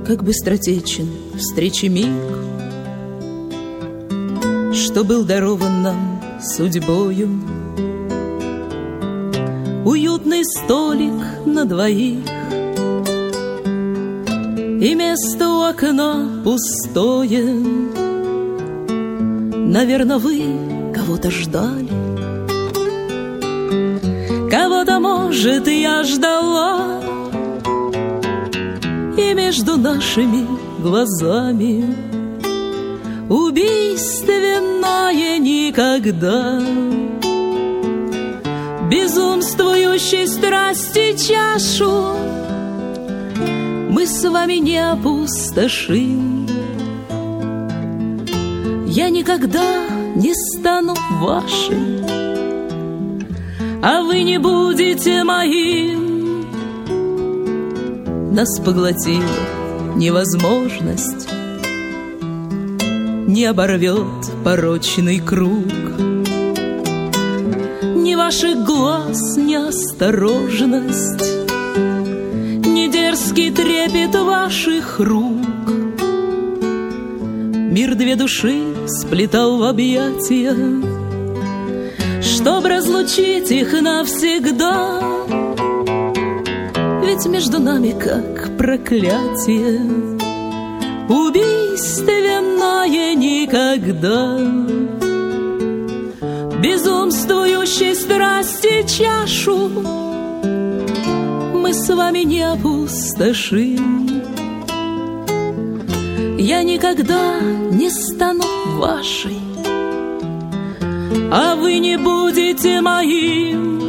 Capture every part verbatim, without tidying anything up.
как быстротечен встречи миг, что был дарован нам судьбою. Уютный столик на двоих, и место у окна пустое. Наверно, вы кого-то ждали, кого-то, может, я ждала, и между нашими глазами убийственное никогда. Безумствующей страсти чашу мы с вами не опустошим. Я никогда не стану вашим, а вы не будете моим. Нас поглотила невозможность, не оборвет порочный круг. Ни ваших глаз неосторожность, ни дерзкий трепет ваших рук. Мир две души сплетал в объятия, чтоб разлучить их навсегда. Ведь между нами, как проклятие, убийственное никогда. Безумствующей страсти чашу мы с вами не опустошим. Я никогда не стану вашей, а вы не будете моим.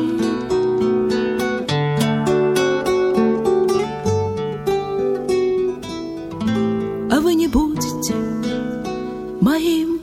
А вы не будете моим.